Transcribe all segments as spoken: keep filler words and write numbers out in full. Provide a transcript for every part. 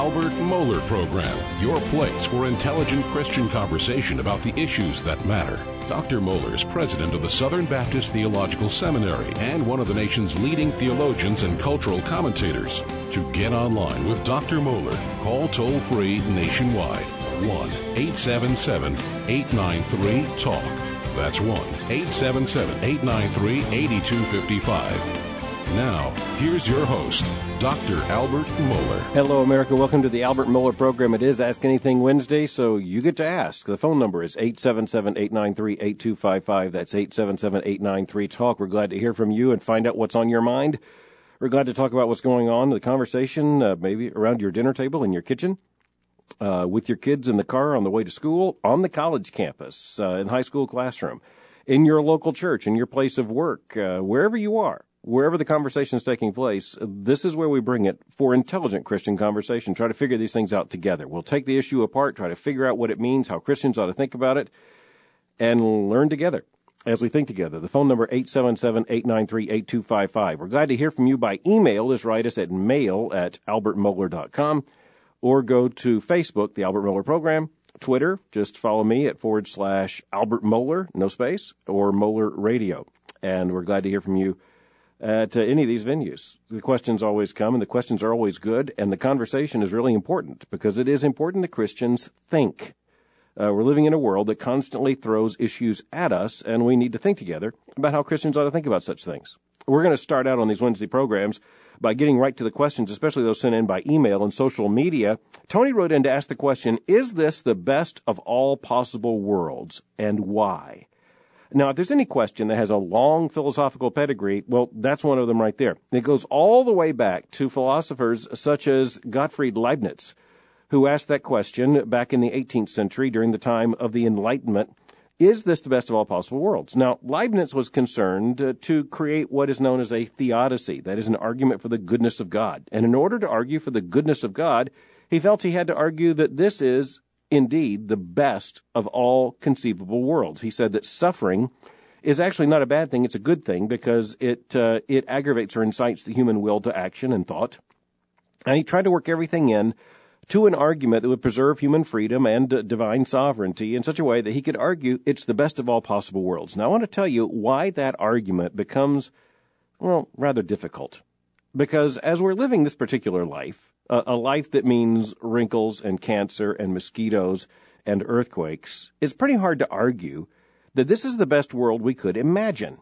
Albert Mohler Program, your place for intelligent Christian conversation about the issues that matter. Doctor Mohler is president of the Southern Baptist Theological Seminary and one of the nation's leading theologians and cultural commentators. To get online with Doctor Mohler, call toll-free nationwide, one eight seven seven, eight nine three, talk. That's one eight seven seven, eight nine three, eight two five five. Now, here's your host, Doctor Albert Mohler. Hello, America. Welcome to the Albert Mohler Program. It is Ask Anything Wednesday, so you get to ask. The phone number is eight seven seven, eight nine three, eight two five five. That's eight seven seven, eight nine three, talk. We're glad to hear from you and find out what's on your mind. We're glad to talk about what's going on in the conversation, uh, maybe around your dinner table in your kitchen, uh, with your kids in the car on the way to school, on the college campus, uh, in high school classroom, in your local church, in your place of work, uh, wherever you are. Wherever the conversation is taking place, this is where we bring it for intelligent Christian conversation. Try to figure these things out together. We'll take the issue apart, try to figure out what it means, how Christians ought to think about it, and learn together as we think together. The phone number, eight seven seven, eight nine three, eight two five five. We're glad to hear from you by email. Just write us at mail at albert mohler dot com, or go to Facebook, the Albert Mohler Program, Twitter, just follow me at forward slash Albert Mohler, no space, or Mohler Radio. And we're glad to hear from you at uh, any of these venues. The questions always come, and the questions are always good, and the conversation is really important because it is important that Christians think. Uh, we're living in a world that constantly throws issues at us, and we need to think together about how Christians ought to think about such things. We're going to start out on these Wednesday programs by getting right to the questions, especially those sent in by email and social media. Tony wrote in to ask the question, is this the best of all possible worlds, and why? Now, if there's any question that has a long philosophical pedigree, well, that's one of them right there. It goes all the way back to philosophers such as Gottfried Leibniz, who asked that question back in the eighteenth century during the time of the Enlightenment. Is this the best of all possible worlds? Now, Leibniz was concerned uh, to create what is known as a theodicy, that is an argument for the goodness of God. And in order to argue for the goodness of God, he felt he had to argue that this is indeed the best of all conceivable worlds. He said that suffering is actually not a bad thing. It's a good thing because it uh, it aggravates or incites the human will to action and thought. And he tried to work everything in to an argument that would preserve human freedom and uh, divine sovereignty in such a way that he could argue it's the best of all possible worlds. Now, I want to tell you why that argument becomes, well, rather difficult. Because as we're living this particular life, a life that means wrinkles and cancer and mosquitoes and earthquakes, it's pretty hard to argue that this is the best world we could imagine.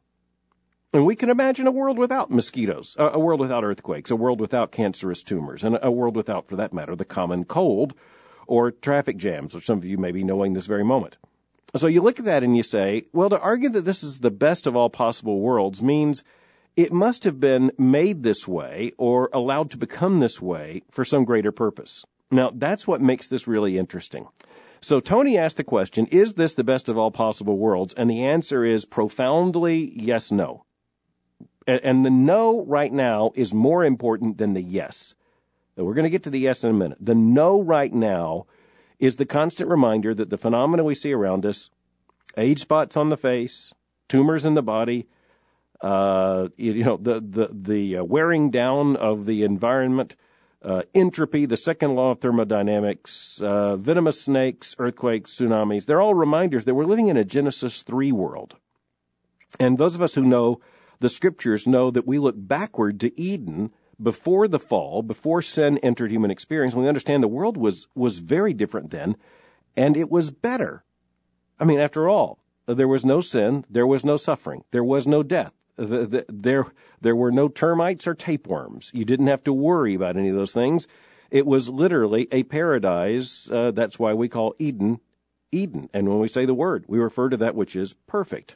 And we can imagine a world without mosquitoes, a world without earthquakes, a world without cancerous tumors, and a world without, for that matter, the common cold or traffic jams, which some of you may be knowing this very moment. So you look at that and you say, well, to argue that this is the best of all possible worlds means it must have been made this way or allowed to become this way for some greater purpose. Now, that's what makes this really interesting. So Tony asked the question, is this the best of all possible worlds? And the answer is profoundly yes, no. And the no right now is more important than the yes. Now, we're going to get to the yes in a minute. The no right now is the constant reminder that the phenomena we see around us, age spots on the face, tumors in the body, Uh, you know, the, the, the uh, wearing down of the environment, uh, entropy, the second law of thermodynamics, uh, venomous snakes, earthquakes, tsunamis, they're all reminders that we're living in a Genesis three world. And those of us who know the scriptures know that we look backward to Eden before the fall, before sin entered human experience. We understand the world was, was very different then, and it was better. I mean, after all, there was no sin, there was no suffering, there was no death. The, the, there, there were no termites or tapeworms. You didn't have to worry about any of those things. It was literally a paradise. Uh, that's why we call Eden, Eden. And when we say the word, we refer to that which is perfect.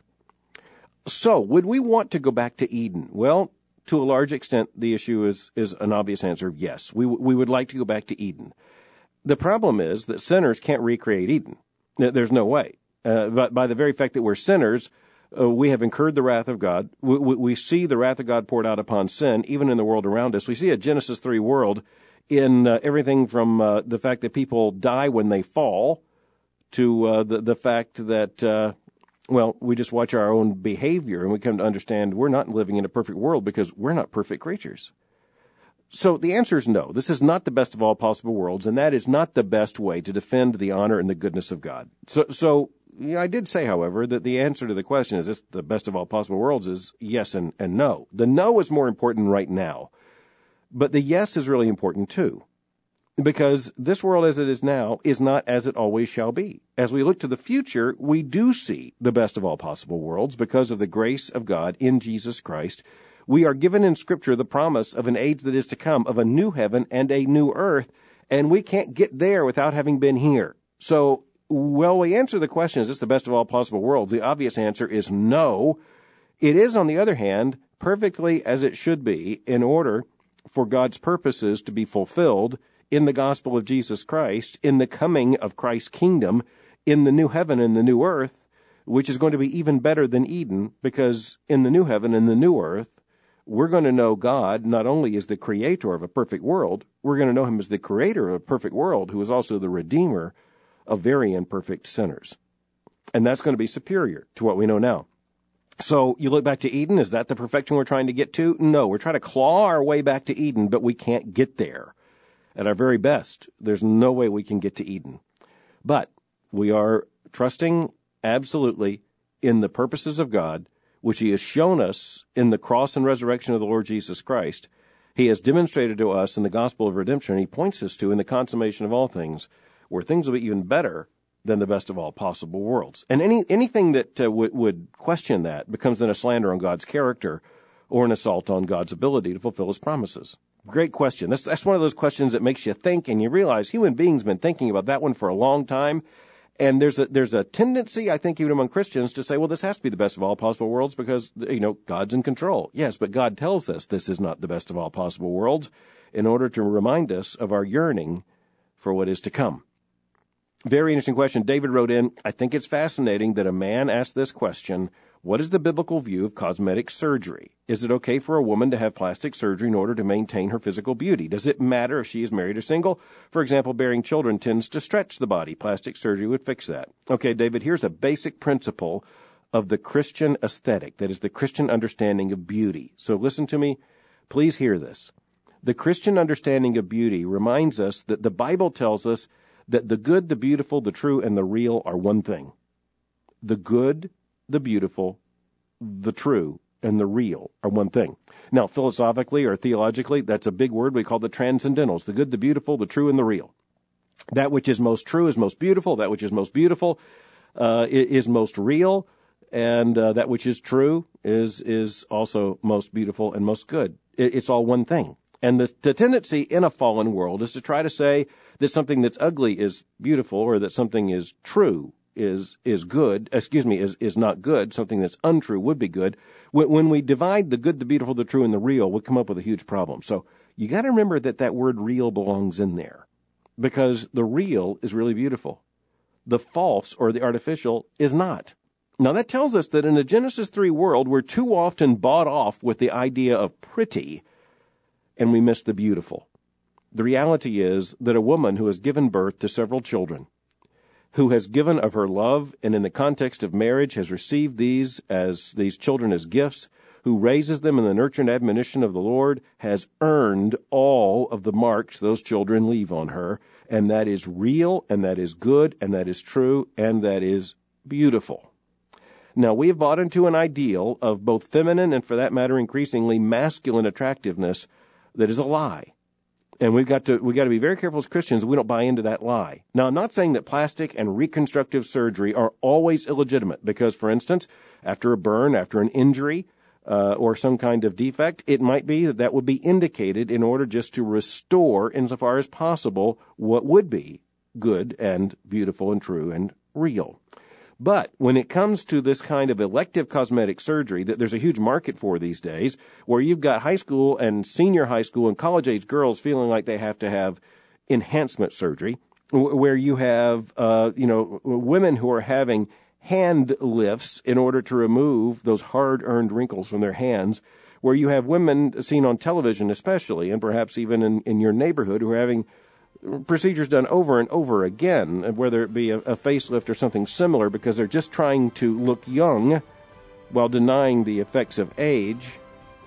So, would we want to go back to Eden? Well, to a large extent, the issue is, is an obvious answer of yes. We, we would like to go back to Eden. The problem is that sinners can't recreate Eden. There's no way. Uh, but by the very fact that we're sinners, Uh, we have incurred the wrath of God. We, we, we see the wrath of God poured out upon sin, even in the world around us. We see a Genesis three world in uh, everything from uh, the fact that people die when they fall to uh, the, the fact that, uh, well, we just watch our own behavior and we come to understand we're not living in a perfect world because we're not perfect creatures. So the answer is no. This is not the best of all possible worlds, and that is not the best way to defend the honor and the goodness of God. So, so yeah, I did say, however, that the answer to the question, is this the best of all possible worlds, is yes and, and no. The no is more important right now, but the yes is really important too, because this world as it is now is not as it always shall be. As we look to the future, we do see the best of all possible worlds because of the grace of God in Jesus Christ. We are given in Scripture the promise of an age that is to come, of a new heaven and a new earth, and we can't get there without having been here. So, well, we answer the question, is this the best of all possible worlds? The obvious answer is no. It is, on the other hand, perfectly as it should be in order for God's purposes to be fulfilled in the gospel of Jesus Christ, in the coming of Christ's kingdom, in the new heaven and the new earth, which is going to be even better than Eden, because in the new heaven and the new earth, we're going to know God not only as the creator of a perfect world, we're going to know him as the creator of a perfect world, who is also the redeemer of very imperfect sinners. And that's going to be superior to what we know now. So you look back to Eden, is that the perfection we're trying to get to? No, we're trying to claw our way back to Eden, but we can't get there. At our very best, there's no way we can get to Eden. But we are trusting absolutely in the purposes of God, which he has shown us in the cross and resurrection of the Lord Jesus Christ. He has demonstrated to us in the gospel of redemption, and he points us to in the consummation of all things, where things will be even better than the best of all possible worlds. And any anything that uh, w- would question that becomes then a slander on God's character or an assault on God's ability to fulfill his promises. Great question. That's, that's one of those questions that makes you think, and you realize human beings have been thinking about that one for a long time. And there's a there's a tendency, I think, even among Christians to say, well, this has to be the best of all possible worlds because, you know, God's in control. Yes, but God tells us this is not the best of all possible worlds in order to remind us of our yearning for what is to come. Very interesting question. David wrote in, I think it's fascinating that a man asked this question, what is the biblical view of cosmetic surgery? Is it okay for a woman to have plastic surgery in order to maintain her physical beauty? Does it matter if she is married or single? For example, bearing children tends to stretch the body. Plastic surgery would fix that. Okay, David, here's a basic principle of the Christian aesthetic, that is the Christian understanding of beauty. So listen to me. Please hear this. The Christian understanding of beauty reminds us that the Bible tells us that the good, the beautiful, the true, and the real are one thing. The good, the beautiful, the true, and the real are one thing. Now, philosophically or theologically, that's a big word we call the transcendentals, the good, the beautiful, the true, and the real. That which is most true is most beautiful, that which is most beautiful uh, is most real, and uh, that which is true is is also most beautiful and most good. It, it's all one thing. And the, the tendency in a fallen world is to try to say that something that's ugly is beautiful, or that something is true is is good, excuse me, is, is not good, something that's untrue would be good. When, when we divide the good, the beautiful, the true, and the real, we come up with a huge problem. So you got to remember that that word real belongs in there, because the real is really beautiful. The false or the artificial is not. Now that tells us that in a Genesis three world, we're too often bought off with the idea of pretty, and we miss the beautiful. The reality is that a woman who has given birth to several children, who has given of her love, and in the context of marriage has received these as these children as gifts, who raises them in the nurture and admonition of the Lord, has earned all of the marks those children leave on her, and that is real, and that is good, and that is true, and that is beautiful. Now, we have bought into an ideal of both feminine and, for that matter, increasingly masculine attractiveness that is a lie. And we've got to we got to be very careful as Christians we don't buy into that lie. Now, I'm not saying that plastic and reconstructive surgery are always illegitimate, because, for instance, after a burn, after an injury, uh, or some kind of defect, it might be that that would be indicated in order just to restore, insofar as possible, what would be good and beautiful and true and real. But when it comes to this kind of elective cosmetic surgery that there's a huge market for these days, where you've got high school and senior high school and college-age girls feeling like they have to have enhancement surgery, where you have, uh, you know, women who are having hand lifts in order to remove those hard-earned wrinkles from their hands, where you have women seen on television especially, and perhaps even in, in your neighborhood, who are having procedures done over and over again, whether it be a, a facelift or something similar, because they're just trying to look young while denying the effects of age.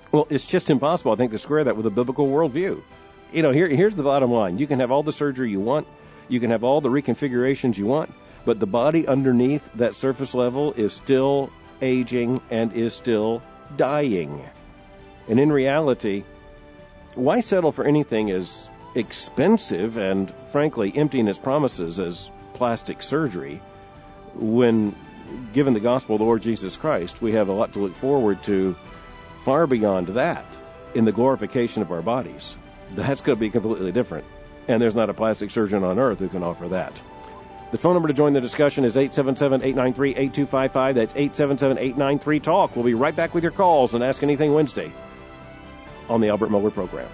Well, it's just impossible, I think, to square that with a biblical worldview. You know, here, here's the bottom line. You can have all the surgery you want. You can have all the reconfigurations you want. But the body underneath that surface level is still aging and is still dying. And in reality, why settle for anything as expensive and, frankly, emptying its promises as plastic surgery when, given the gospel of the Lord Jesus Christ, we have a lot to look forward to far beyond that in the glorification of our bodies? That's going to be completely different. And there's not a plastic surgeon on earth who can offer that. The phone number to join the discussion is eight seven seven, eight nine three, eight two five five. That's eight seven seven, eight nine three, TALK. We'll be right back with your calls and Ask Anything Wednesday on the Albert Mohler program.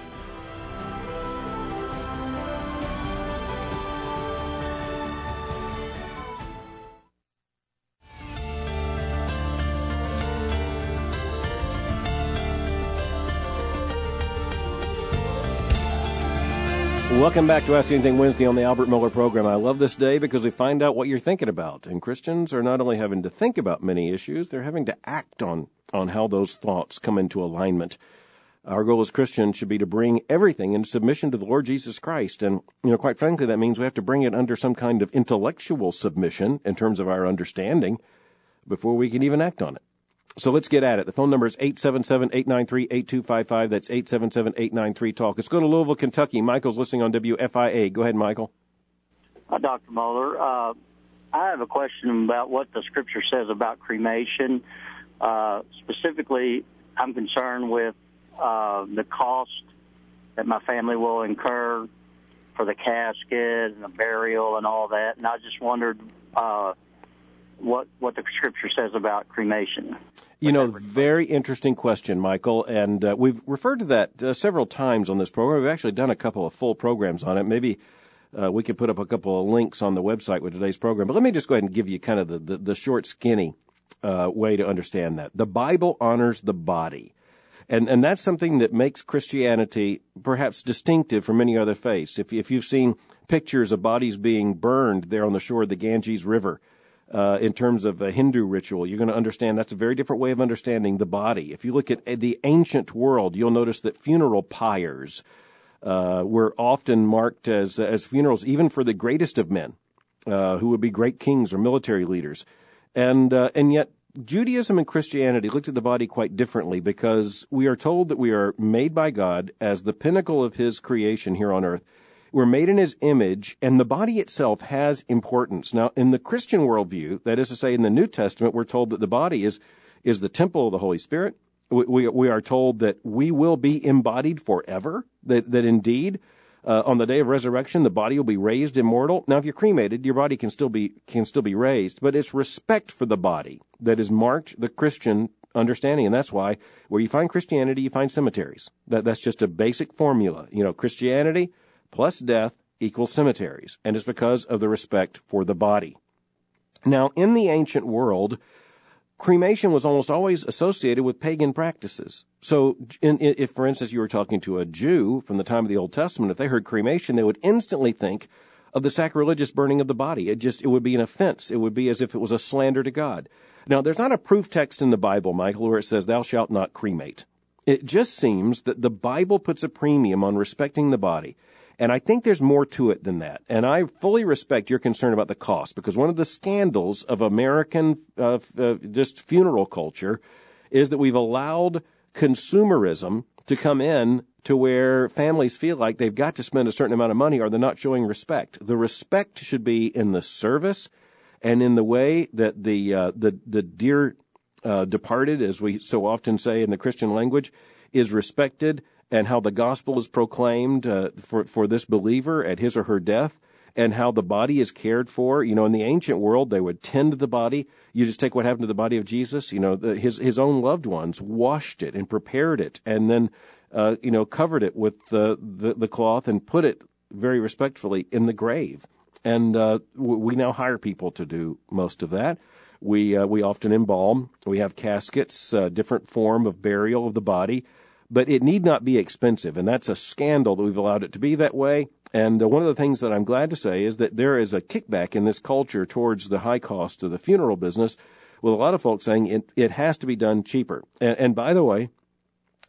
Welcome back to Ask Anything Wednesday on the Albert Mohler program. I love this day because we find out what you're thinking about. And Christians are not only having to think about many issues, they're having to act on, on how those thoughts come into alignment. Our goal as Christians should be to bring everything into submission to the Lord Jesus Christ. And, you know, quite frankly, that means we have to bring it under some kind of intellectual submission in terms of our understanding before we can even act on it. So let's get at it. The phone number is eight seven seven, eight nine three, eight two five five. That's eight seven seven, eight nine three, TALK. Let's go to Louisville, Kentucky. Michael's listening on W F I A. Go ahead, Michael. Uh, Doctor Mohler, uh, I have a question about what the Scripture says about cremation. Uh, specifically, I'm concerned with uh, the cost that my family will incur for the casket and the burial and all that. And I just wondered uh, what what the Scripture says about cremation. You know, very interesting question, Michael, and uh, we've referred to that uh, several times on this program. We've actually done a couple of full programs on it. Maybe uh, we could put up a couple of links on the website with today's program. But let me just go ahead and give you kind of the, the, the short, skinny uh, way to understand that. The Bible honors the body, and and that's something that makes Christianity perhaps distinctive from many other faiths. If, if you've seen pictures of bodies being burned there on the shore of the Ganges River, Uh, in terms of a Hindu ritual, you're going to understand that's a very different way of understanding the body. If you look at the ancient world, you'll notice that funeral pyres uh, were often marked as as funerals, even for the greatest of men, uh, who would be great kings or military leaders. And uh, and yet Judaism and Christianity looked at the body quite differently, because we are told that we are made by God as the pinnacle of His creation here on earth. We're made in His image, and the body itself has importance. Now, in the Christian worldview, that is to say, in the New Testament, we're told that the body is is the temple of the Holy Spirit. We, we, we are told that we will be embodied forever, that, that indeed, uh, on the day of resurrection, the body will be raised immortal. Now, if you're cremated, your body can still be can still be raised, but it's respect for the body that is marked the Christian understanding, and that's why where you find Christianity, you find cemeteries. That That's just a basic formula. You know, Christianity plus death equals cemeteries, and it's because of the respect for the body. Now, in the ancient world, cremation was almost always associated with pagan practices. So, in, if, for instance, you were talking to a Jew from the time of the Old Testament, if they heard cremation, they would instantly think of the sacrilegious burning of the body. It just, it would be an offense. It would be as if it was a slander to God. Now, there's not a proof text in the Bible, Michael, where it says, "Thou shalt not cremate." It just seems that the Bible puts a premium on respecting the body. And I think there's more to it than that. And I fully respect your concern about the cost, because one of the scandals of American uh, uh, just funeral culture is that we've allowed consumerism to come in to where families feel like they've got to spend a certain amount of money or they're not showing respect. The respect should be in the service and in the way that the uh, the, the dear uh, departed, as we so often say in the Christian language, is respected, and how the gospel is proclaimed uh, for, for this believer at his or her death, and how the body is cared for. You know, in the ancient world, they would tend to the body. You just take what happened to the body of Jesus. You know, the, his his own loved ones washed it and prepared it, and then, uh, you know, covered it with the, the, the cloth and put it very respectfully in the grave. And uh, we now hire people to do most of that. We, uh, we often embalm. We have caskets, uh, different form of burial of the body. But it need not be expensive, and that's a scandal that we've allowed it to be that way. And uh, one of the things that I'm glad to say is that there is a kickback in this culture towards the high cost of the funeral business, with a lot of folks saying it, it has to be done cheaper. And, and by the way,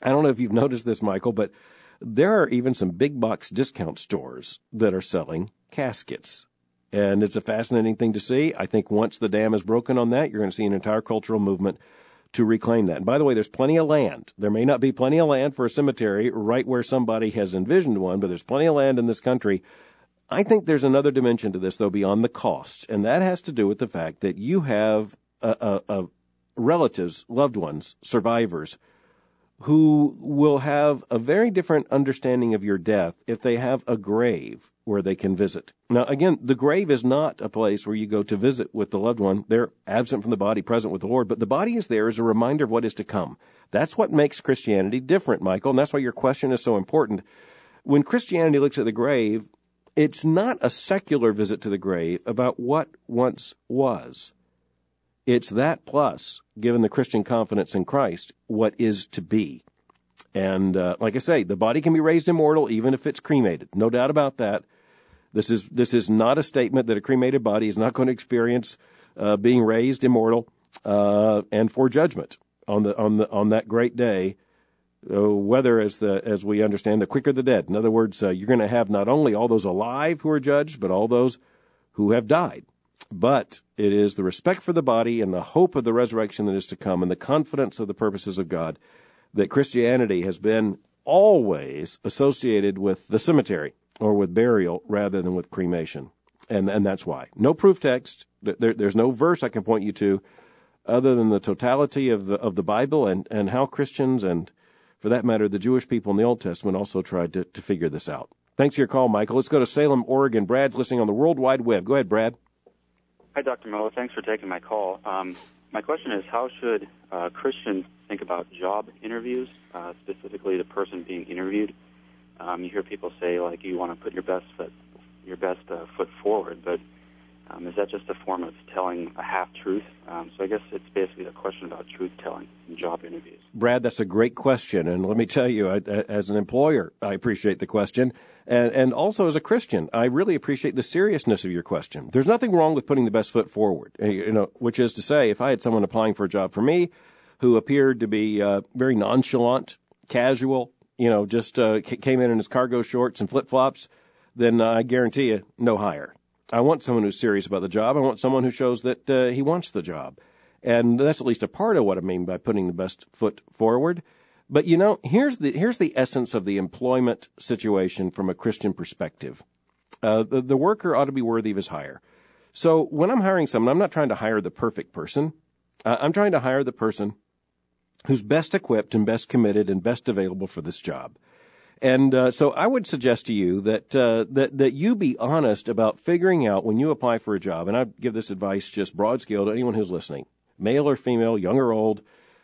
I don't know if you've noticed this, Michael, but there are even some big box discount stores that are selling caskets. And it's a fascinating thing to see. I think once the dam is broken on that, you're going to see an entire cultural movement to reclaim that. And by the way, there's plenty of land. There may not be plenty of land for a cemetery right where somebody has envisioned one, but there's plenty of land in this country. I think there's another dimension to this, though, beyond the costs, and that has to do with the fact that you have a, a, a relatives, loved ones, survivors, who will have a very different understanding of your death if they have a grave where they can visit. Now, again, the grave is not a place where you go to visit with the loved one. They're absent from the body, present with the Lord, but the body is there as a reminder of what is to come. That's what makes Christianity different, Michael, and that's why your question is so important. When Christianity looks at the grave, it's not a secular visit to the grave about what once was. It's that plus, given the Christian confidence in Christ, what is to be. And uh, like I say, the body can be raised immortal even if it's cremated. No doubt about that. This is this is not a statement that a cremated body is not going to experience uh, being raised immortal uh, and for judgment on the on the on that great day. Uh, whether, as the as we understand, the quick or the dead. In other words, uh, you're going to have not only all those alive who are judged, but all those who have died. But it is the respect for the body and the hope of the resurrection that is to come and the confidence of the purposes of God that Christianity has been always associated with the cemetery or with burial rather than with cremation. And and that's why. No proof text. There, there's no verse I can point you to other than the totality of the of the Bible and, and how Christians and, for that matter, the Jewish people in the Old Testament also tried to, to figure this out. Thanks for your call, Michael. Let's go to Salem, Oregon. Brad's listening on the World Wide Web. Go ahead, Brad. Hi, Doctor Moeller. Thanks for taking my call. Um, my question is, how should uh, Christians think about job interviews, uh, specifically the person being interviewed? Um, you hear people say, like, you want to put your best foot, your best uh, foot forward, but um, is that just a form of telling a half-truth? Um, so I guess it's basically a question about truth-telling in job interviews. Brad, that's a great question, and let me tell you, I, as an employer, I appreciate the question. And, and also as a Christian, I really appreciate the seriousness of your question. There's nothing wrong with putting the best foot forward, you know, which is to say, if I had someone applying for a job for me who appeared to be uh, very nonchalant, casual, you know, just uh, came in in his cargo shorts and flip-flops, then uh, I guarantee you, no hire. I want someone who's serious about the job. I want someone who shows that uh, he wants the job. And that's at least a part of what I mean by putting the best foot forward. But, you know, here's the here's the essence of the employment situation from a Christian perspective. Uh, the, the worker ought to be worthy of his hire. So when I'm hiring someone, I'm not trying to hire the perfect person. Uh, I'm trying to hire the person who's best equipped and best committed and best available for this job. And uh, so I would suggest to you that, uh, that that you be honest about figuring out when you apply for a job, and I give this advice just broad scale to anyone who's listening, male or female, young or old.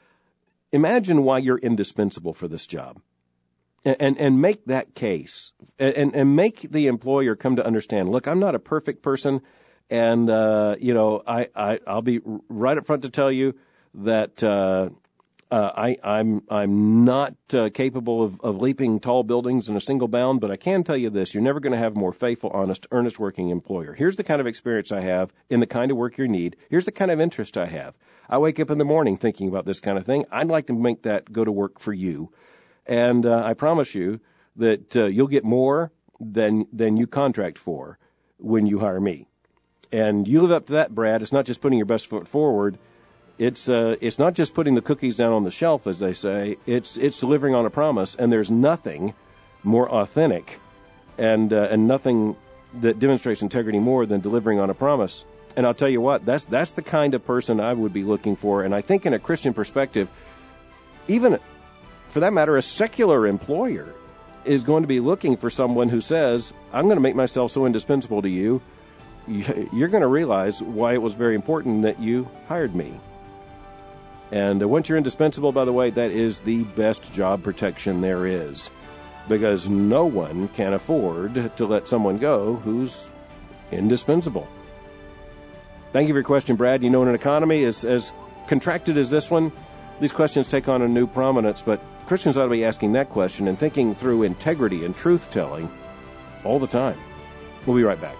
Imagine why you're indispensable for this job, and and, and make that case, and, and make the employer come to understand, look, I'm not a perfect person, and, uh, you know, I, I, I'll be right up front to tell you that uh, uh, I, I'm I'm not uh, capable of, of leaping tall buildings in a single bound, but I can tell you this, you're never going to have a more faithful, honest, earnest working employer. Here's the kind of experience I have in the kind of work you need. Here's the kind of interest I have. I wake up in the morning thinking about this kind of thing. I'd like to make that go to work for you. And uh, I promise you that uh, you'll get more than than you contract for when you hire me. And you live up to that, Brad. It's not just putting your best foot forward. It's uh, it's not just putting the cookies down on the shelf, as they say. It's it's delivering on a promise. And there's nothing more authentic and uh, and nothing that demonstrates integrity more than delivering on a promise. And I'll tell you what, that's that's the kind of person I would be looking for. And I think in a Christian perspective, even for that matter, a secular employer is going to be looking for someone who says, I'm going to make myself so indispensable to you, you're going to realize why it was very important that you hired me. And uh, once you're indispensable, by the way, that is the best job protection there is, because no one can afford to let someone go who's indispensable. Thank you for your question, Brad. You know, in an economy as, as contracted as this one, these questions take on a new prominence, but Christians ought to be asking that question and thinking through integrity and truth-telling all the time. We'll be right back.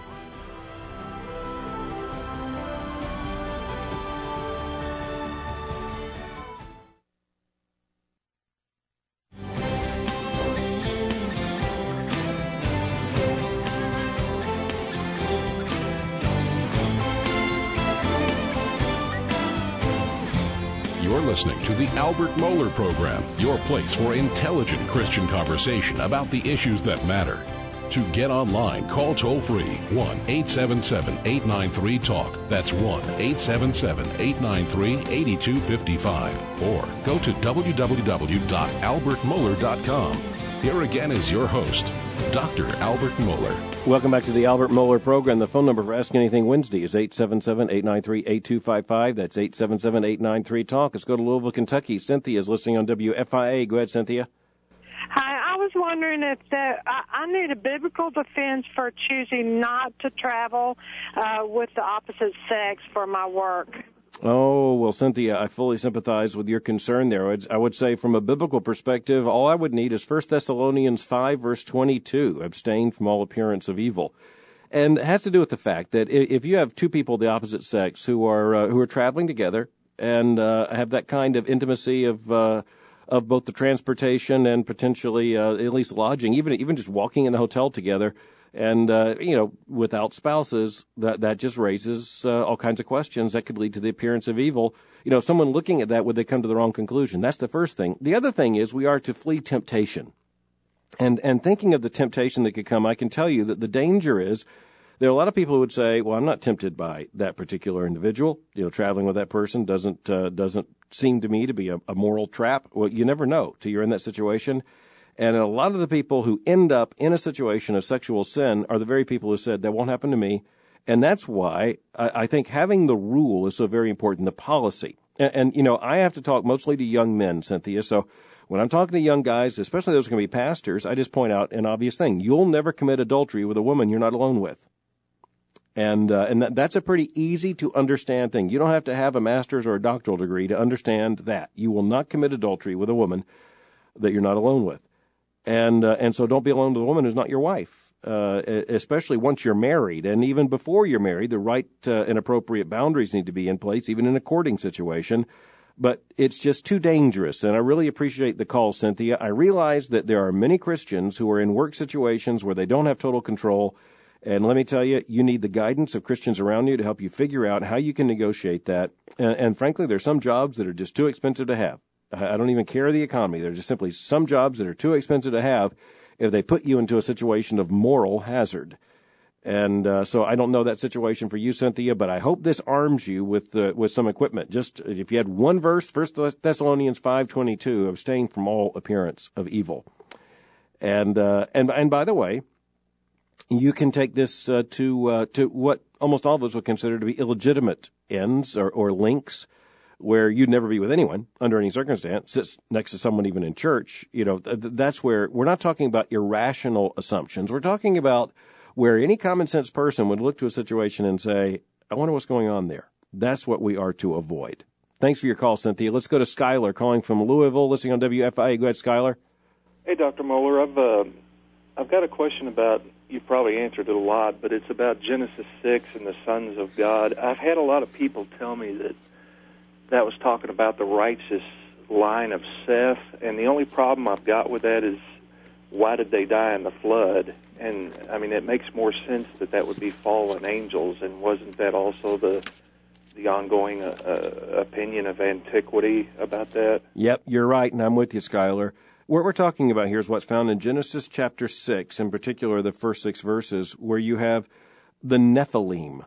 You're listening to the Albert Mohler Program, your place for intelligent Christian conversation about the issues that matter. To get online, call toll-free one eight seven seven, eight nine three, TALK. That's one eight seven seven, eight nine three, eight two five five. Or go to w w w dot albert mohler dot com. Here again is your host, Doctor Albert Mohler. Welcome back to the Albert Mohler Program. The phone number for Ask Anything Wednesday is eight seven seven, eight nine three, eight two five five. That's eight seven seven, eight nine three, TALK. Let's go to Louisville, Kentucky. Cynthia is listening on W F I A. Go ahead, Cynthia. Hi, I was wondering if the, I, I need a biblical defense for choosing not to travel uh, with the opposite sex for my work. Oh, well, Cynthia, I fully sympathize with your concern there. I would say from a biblical perspective, all I would need is First Thessalonians five, verse twenty-two, abstain from all appearance of evil. And it has to do with the fact that if you have two people of the opposite sex who are uh, who are traveling together and uh, have that kind of intimacy of uh, of both the transportation and potentially uh, at least lodging, even even just walking in the hotel together, and, uh, you know, without spouses, that, that just raises uh, all kinds of questions that could lead to the appearance of evil. You know, someone looking at that, would they come to the wrong conclusion? That's the first thing. The other thing is we are to flee temptation. And and thinking of the temptation that could come, I can tell you that the danger is there are a lot of people who would say, well, I'm not tempted by that particular individual. You know, traveling with that person doesn't uh, doesn't seem to me to be a, a moral trap. Well, you never know till you're in that situation. And a lot of the people who end up in a situation of sexual sin are the very people who said, that won't happen to me. And that's why I, I think having the rule is so very important, the policy. And, and, you know, I have to talk mostly to young men, Cynthia. So when I'm talking to young guys, especially those who are going to be pastors, I just point out an obvious thing. You'll never commit adultery with a woman you're not alone with. And uh, and that, that's a pretty easy to understand thing. You don't have to have a master's or a doctoral degree to understand that. You will not commit adultery with a woman that you're not alone with. And uh, and so don't be alone with a woman who's not your wife, uh, especially once you're married. And even before you're married, the right uh, and appropriate boundaries need to be in place, even in a courting situation. But it's just too dangerous. And I really appreciate the call, Cynthia. I realize that there are many Christians who are in work situations where they don't have total control. And let me tell you, you need the guidance of Christians around you to help you figure out how you can negotiate that. And, and frankly, there's some jobs that are just too expensive to have. I don't even care the economy. There's just simply some jobs that are too expensive to have if they put you into a situation of moral hazard. And uh, so I don't know that situation for you, Cynthia, but I hope this arms you with uh, with some equipment. Just if you had one verse, First Thessalonians five twenty-two, abstain from all appearance of evil. And uh, and and by the way, you can take this uh, to uh, to what almost all of us would consider to be illegitimate ends or, or links, where you'd never be with anyone under any circumstance, sits next to someone even in church. You know, th- that's where we're not talking about irrational assumptions. We're talking about where any common sense person would look to a situation and say, I wonder what's going on there. That's what we are to avoid. Thanks for your call, Cynthia. Let's go to Skylar calling from Louisville, listening on W F I A. Go ahead, Skylar. Hey, Doctor Mohler. I've, uh, I've got a question about, you probably answered it a lot, but it's about Genesis six and the sons of God. I've had a lot of people tell me that that was talking about the righteous line of Seth, and the only problem I've got with that is why did they die in the flood? And, I mean, it makes more sense that that would be fallen angels, and wasn't that also the the ongoing uh, uh, opinion of antiquity about that? Yep, you're right, and I'm with you, Skylar. What we're talking about here is what's found in Genesis chapter six, in particular the first six verses, where you have the Nephilim.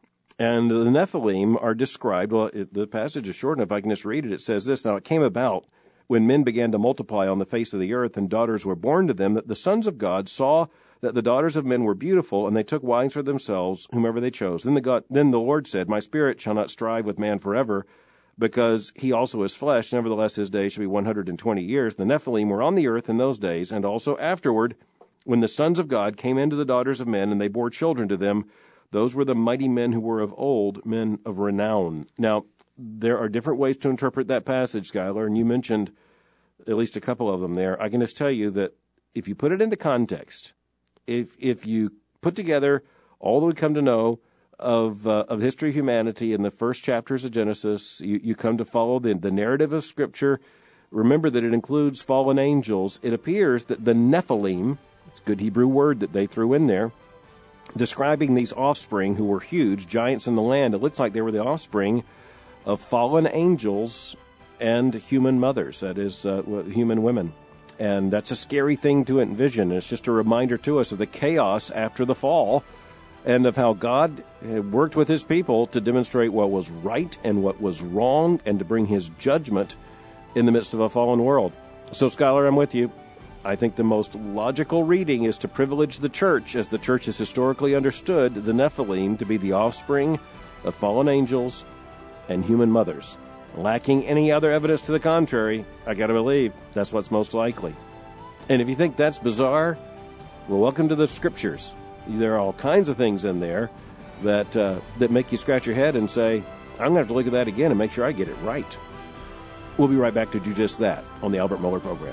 And the Nephilim are described, well, it, the passage is short enough, I can just read it. It says this, now it came about when men began to multiply on the face of the earth and daughters were born to them, that the sons of God saw that the daughters of men were beautiful, and they took wives for themselves, whomever they chose. Then the, God, then the Lord said, my spirit shall not strive with man forever, because he also is flesh. Nevertheless, his days shall be one hundred twenty years. The Nephilim were on the earth in those days, and also afterward, when the sons of God came into the daughters of men, and they bore children to them. Those were the mighty men who were of old, men of renown. Now, there are different ways to interpret that passage, Skylar, and you mentioned at least a couple of them there. I can just tell you that if you put it into context, if if you put together all that we come to know of uh, of history of humanity in the first chapters of Genesis, you, you come to follow the, the narrative of Scripture. Remember that it includes fallen angels. It appears that the Nephilim, it's a good Hebrew word that they threw in there, describing these offspring who were huge, giants in the land. It looks like they were the offspring of fallen angels and human mothers, that is, uh, human women. And that's a scary thing to envision. It's just a reminder to us of the chaos after the fall and of how God worked with his people to demonstrate what was right and what was wrong and to bring his judgment in the midst of a fallen world. So, Scholar, I'm with you. I think the most logical reading is to privilege the church, as the church has historically understood the Nephilim to be the offspring of fallen angels and human mothers. Lacking any other evidence to the contrary, I got to believe that's what's most likely. And if you think that's bizarre, well, welcome to the Scriptures. There are all kinds of things in there that uh, that make you scratch your head and say, I'm going to have to look at that again and make sure I get it right. We'll be right back to do just that on the Albert Mohler Program.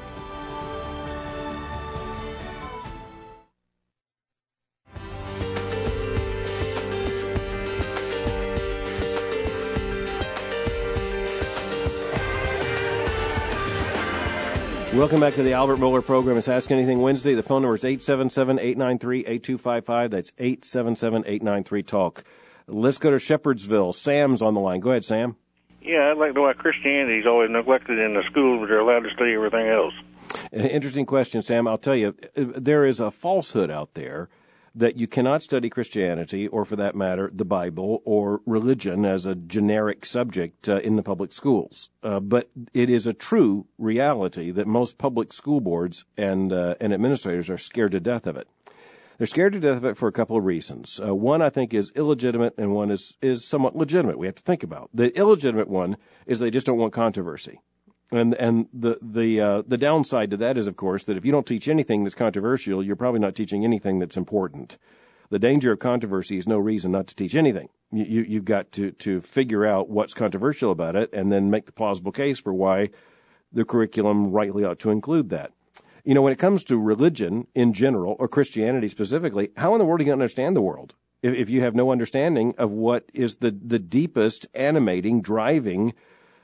Welcome back to the Albert Mohler Program. It's Ask Anything Wednesday. The phone number is eight seven seven, eight nine three, eight two five five. That's eight seven seven, eight nine three, talk. Let's go to Shepherdsville. Sam's on the line. Go ahead, Sam. Yeah, I'd like to know why Christianity is always neglected in the schools, but they're allowed to study everything else. Interesting question, Sam. I'll tell you, there is a falsehood out there that you cannot study Christianity, or for that matter, the Bible or religion as a generic subject uh, in the public schools. Uh, but it is a true reality that most public school boards and uh, and administrators are scared to death of it. They're scared to death of it for a couple of reasons. Uh, one, I think, is illegitimate, and one is, is somewhat legitimate. We have to think about. The illegitimate one is they just don't want controversy. And and the the uh, the downside to that is, of course, that if you don't teach anything that's controversial, you're probably not teaching anything that's important. The danger of controversy is no reason not to teach anything. You, you you've got to to figure out what's controversial about it, and then make the plausible case for why the curriculum rightly ought to include that. You know, when it comes to religion in general, or Christianity specifically, how in the world are you going to understand the world if, if you have no understanding of what is the the deepest animating, driving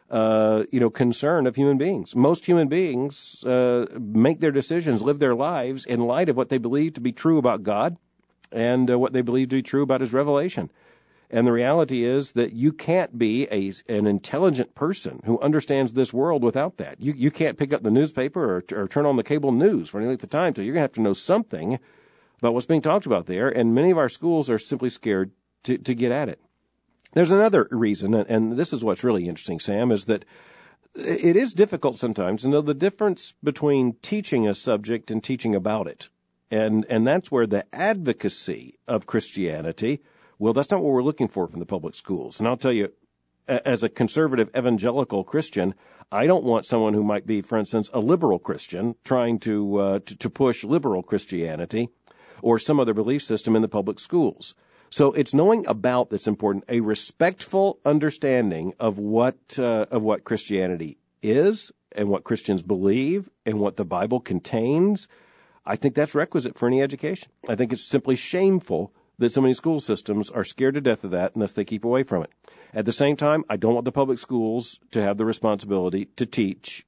Uh, you know, concern of human beings? Most human beings uh, make their decisions, live their lives in light of what they believe to be true about God and uh, what they believe to be true about his revelation. And the reality is that you can't be a, an intelligent person who understands this world without that. You you can't pick up the newspaper or, or turn on the cable news for any length of time, so you're going to have to know something about what's being talked about there. And many of our schools are simply scared to, to get at it. There's another reason, and this is what's really interesting, Sam, is that it is difficult sometimes to know the difference between teaching a subject and teaching about it. And and that's where the advocacy of Christianity, well, that's not what we're looking for from the public schools. And I'll tell you, as a conservative evangelical Christian, I don't want someone who might be, for instance, a liberal Christian trying to uh, to, to push liberal Christianity or some other belief system in the public schools. So it's knowing about that's important, a respectful understanding of what uh, of what Christianity is and what Christians believe and what the Bible contains. I think that's requisite for any education. I think it's simply shameful that so many school systems are scared to death of that unless they keep away from it. At the same time, I don't want the public schools to have the responsibility to teach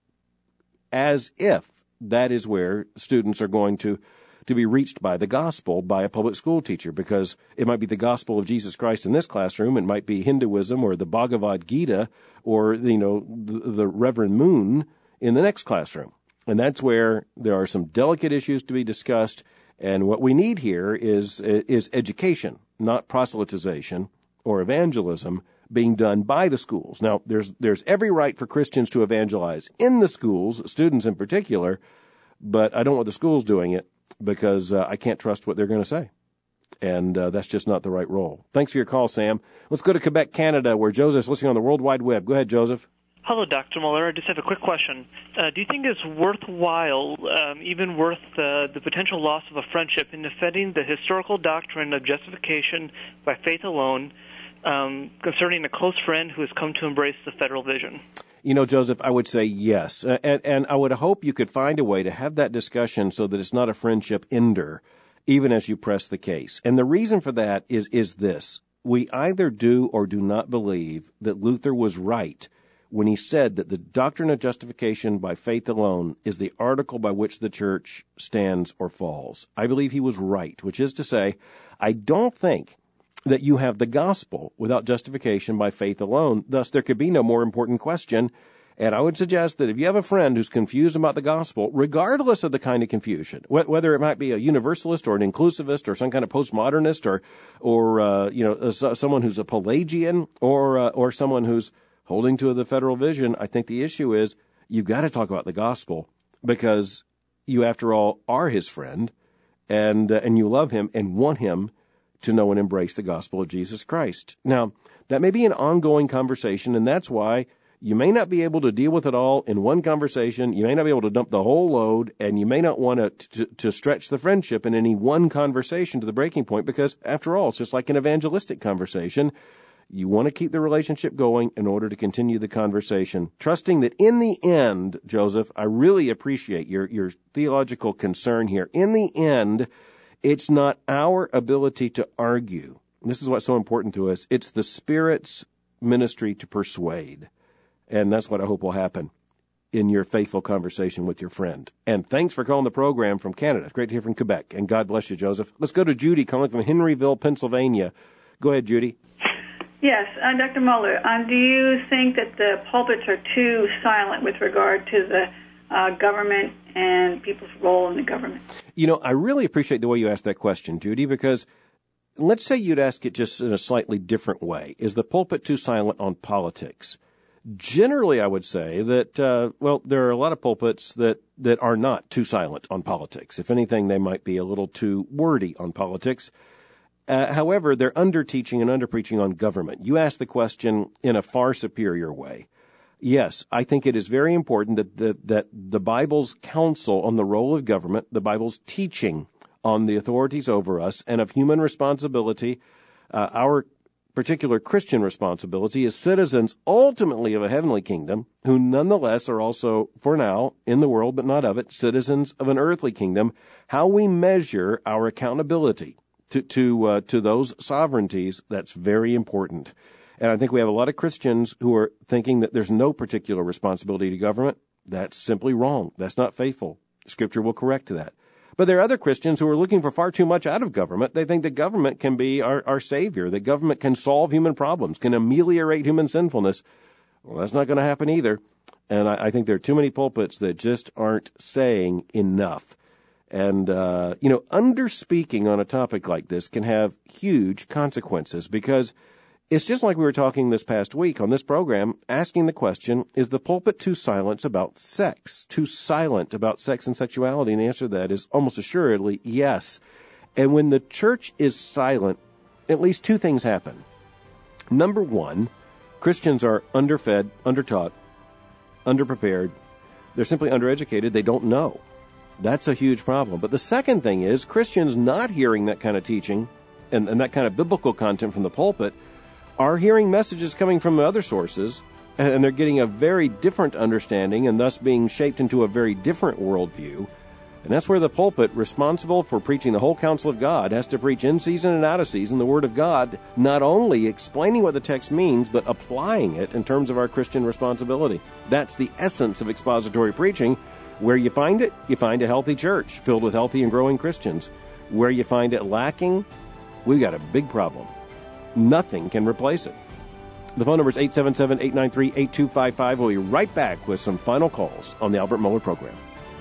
as if that is where students are going to to be reached by the gospel by a public school teacher, because it might be the gospel of Jesus Christ in this classroom, it might be Hinduism or the Bhagavad Gita or, you know, the, the Reverend Moon in the next classroom. And that's where there are some delicate issues to be discussed, and what we need here is is education, not proselytization or evangelism being done by the schools. Now, there's there's every right for Christians to evangelize in the schools, students in particular, but I don't want the schools doing it, because uh, I can't trust what they're going to say. And uh, that's just not the right role. Thanks for your call, Sam. Let's go to Quebec, Canada, where Joseph's listening on the World Wide Web. Go ahead, Joseph. Hello, Doctor Mohler. I just have a quick question. Uh, do you think it's worthwhile, um, even worth uh, the potential loss of a friendship, in defending the historical doctrine of justification by faith alone um, concerning a close friend who has come to embrace the federal vision? You know, Joseph, I would say yes. Uh, and, and I would hope you could find a way to have that discussion so that it's not a friendship ender, even as you press the case. And the reason for that is, is this. We either do or do not believe that Luther was right when he said that the doctrine of justification by faith alone is the article by which the church stands or falls. I believe he was right, which is to say, I don't think that you have the gospel without justification by faith alone. Thus, there could be no more important question And I would suggest that if you have a friend who's confused about the gospel, regardless of the kind of confusion, wh- whether it might be a universalist or an inclusivist or some kind of postmodernist or, or uh, you know, uh, someone who's a Pelagian or uh, or someone who's holding to the federal vision, I think the issue is you've got to talk about the gospel because you, after all, are his friend and uh, and you love him and want him to know and embrace the gospel of Jesus Christ. Now, that may be an ongoing conversation, and that's why you may not be able to deal with it all in one conversation. You may not be able to dump the whole load, and you may not want to, to, to stretch the friendship in any one conversation to the breaking point because, after all, it's just like an evangelistic conversation. You want to keep the relationship going in order to continue the conversation, trusting that in the end, Joseph, I really appreciate your, your theological concern here. In the end, it's not our ability to argue. This is what's so important to us. It's the Spirit's ministry to persuade. And that's what I hope will happen in your faithful conversation with your friend. And thanks for calling the program from Canada. It's great to hear from Quebec. And God bless you, Joseph. Let's go to Judy calling from Henryville, Pennsylvania. Go ahead, Judy. Yes, uh, Doctor Mohler, um, do you think that the pulpits are too silent with regard to the uh, government and people's role in the government? You know, I really appreciate the way you asked that question, Judy, because let's say you'd ask it just in a slightly different way. Is the pulpit too silent on politics? Generally, I would say that, uh, well, there are a lot of pulpits that, that are not too silent on politics. If anything, they might be a little too wordy on politics. Uh, however, they're under-teaching and under-preaching on government. You asked the question in a far superior way. Yes, I think it is very important that the, that the Bible's counsel on the role of government, the Bible's teaching on the authorities over us, and of human responsibility, uh, our particular Christian responsibility as citizens ultimately of a heavenly kingdom, who nonetheless are also, for now, in the world but not of it, citizens of an earthly kingdom, how we measure our accountability to to uh, to those sovereignties, that's very important. And I think we have a lot of Christians who are thinking that there's no particular responsibility to government. That's simply wrong. That's not faithful. Scripture will correct that. But there are other Christians who are looking for far too much out of government. They think that government can be our, our savior, that government can solve human problems, can ameliorate human sinfulness. Well, that's not going to happen either. And I, I think there are too many pulpits that just aren't saying enough. And, uh, you know, under-speaking on a topic like this can have huge consequences because it's just like we were talking this past week on this program, asking the question, is the pulpit too silent about sex, too silent about sex and sexuality? And the answer to that is almost assuredly yes. And when the church is silent, at least two things happen. Number one, Christians are underfed, undertaught, underprepared. They're simply undereducated. They don't know. That's a huge problem. But the second thing is Christians not hearing that kind of teaching and, and that kind of biblical content from the pulpit are hearing messages coming from other sources, and they're getting a very different understanding and thus being shaped into a very different worldview. And that's where the pulpit, responsible for preaching the whole counsel of God, has to preach in season and out of season the Word of God, not only explaining what the text means, but applying it in terms of our Christian responsibility. That's the essence of expository preaching. Where you find it, you find a healthy church filled with healthy and growing Christians. Where you find it lacking, we've got a big problem. Nothing can replace it. The phone number is eight seven seven, eight nine three, eight two five five. We'll be right back with some final calls on the Albert Mohler program.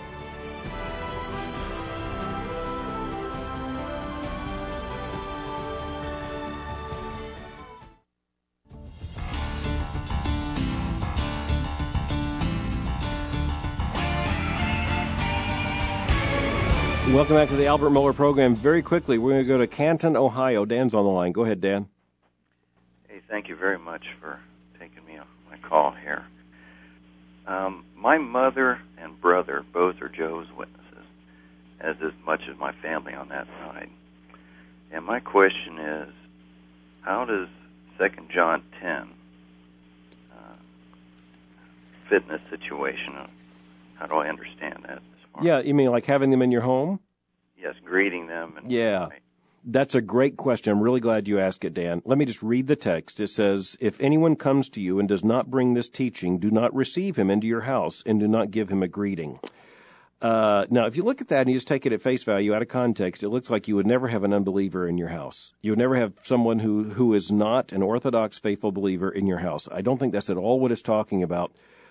Welcome back to the Albert Mohler program. Very quickly, we're going to go to Canton, Ohio. Dan's on the line. Go ahead, Dan. Hey, thank you very much for taking me on my call here. Um, my mother and brother both are Jehovah's Witnesses, as is much of my family on that side. And my question is, how does Second John ten uh, fit in this situation? How do I understand that? Yeah, you mean like having them in your home? Yes, greeting them. And yeah, right. That's a great question. I'm really glad you asked it, Dan. Let me just read the text. It says, if anyone comes to you and does not bring this teaching, do not receive him into your house and do not give him a greeting. Uh, now, if you look at that and you just take it at face value out of context, it looks like you would never have an unbeliever in your house. You would never have someone who, who is not an Orthodox faithful believer in your house. I don't think that's at all what it's talking about.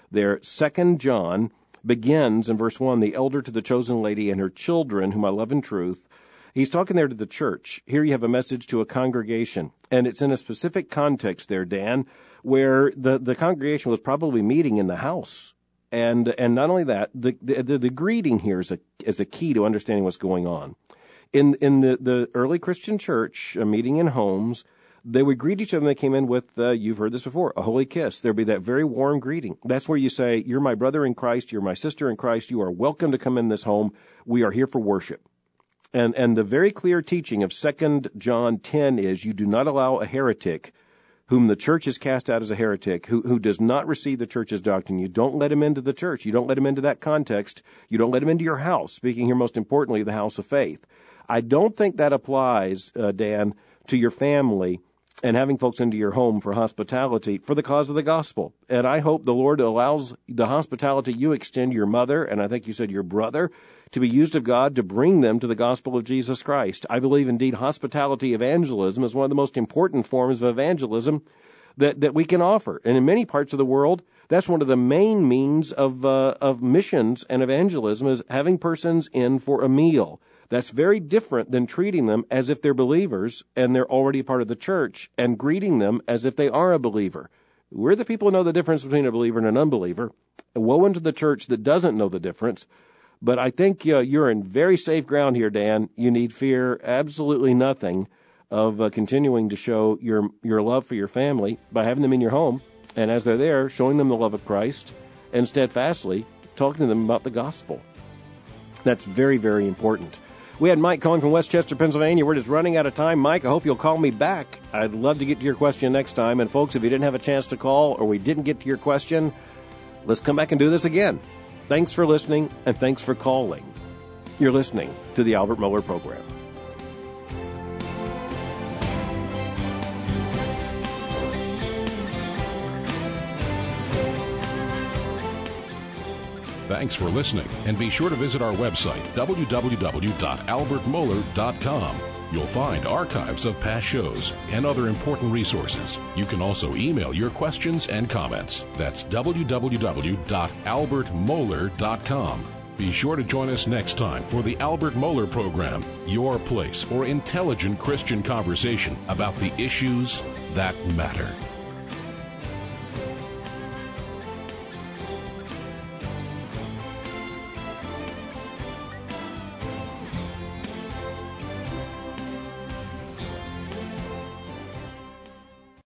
there. Second John begins in verse one, the elder to the chosen lady and her children, whom I love in truth. He's talking there to the church. Here you have a message to a congregation, and it's in a specific context there, Dan, where the, the congregation was probably meeting in the house. And and not only that, the the, the greeting here is a is a key to understanding what's going on. In in the, the early Christian church, a meeting in homes, they would greet each other when they came in with, uh, you've heard this before, a holy kiss. There'd be that very warm greeting. That's where you say, you're my brother in Christ, you're my sister in Christ, you are welcome to come in this home. We are here for worship. And and the very clear teaching of Second John ten is you do not allow a heretic whom the church has cast out as a heretic, who, who does not receive the church's doctrine. You don't let him into the church. You don't let him into that context. You don't let him into your house, speaking here most importantly, the house of faith. I don't think that applies, uh, Dan, to your family and having folks into your home for hospitality for the cause of the gospel. And I hope the Lord allows the hospitality you extend your mother, and I think you said your brother, to be used of God to bring them to the gospel of Jesus Christ. I believe, indeed, hospitality evangelism is one of the most important forms of evangelism that, that we can offer. And in many parts of the world, that's one of the main means of uh, of missions and evangelism is having persons in for a meal. That's very different than treating them as if they're believers and they're already a part of the church and greeting them as if they are a believer. We're the people who know the difference between a believer and an unbeliever. Woe unto the church that doesn't know the difference. But I think uh, you're in very safe ground here, Dan. You need fear absolutely nothing of uh, continuing to show your your love for your family by having them in your home, and as they're there, showing them the love of Christ and steadfastly talking to them about the gospel. That's very, very important. We had Mike calling from Westchester, Pennsylvania. We're just running out of time. Mike, I hope you'll call me back. I'd love to get to your question next time. And folks, if you didn't have a chance to call or we didn't get to your question, let's come back and do this again. Thanks for listening, and thanks for calling. You're listening to the Albert Mohler Program. Thanks for listening, and be sure to visit our website, w w w dot albert mohler dot com. You'll find archives of past shows and other important resources. You can also email your questions and comments. That's w w w dot albert mohler dot com. Be sure to join us next time for the Albert Mohler Program, your place for intelligent Christian conversation about the issues that matter.